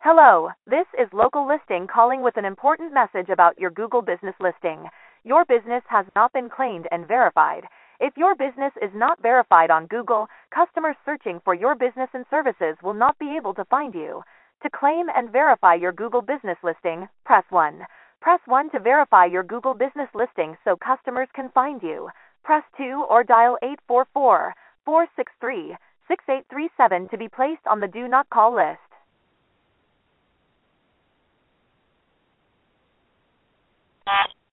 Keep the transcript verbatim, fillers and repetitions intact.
Hello, this is Local Listing calling with an important message about your Google business listing. Your business has not been claimed and verified. If your business is not verified on Google, customers searching for your business and services will not be able to find you. To claim and verify your Google business listing, press one. Press one to verify your Google business listing so customers can find you. Press two or dial eight four four, four six three, six eight three seven to be placed on the Do Not Call list. That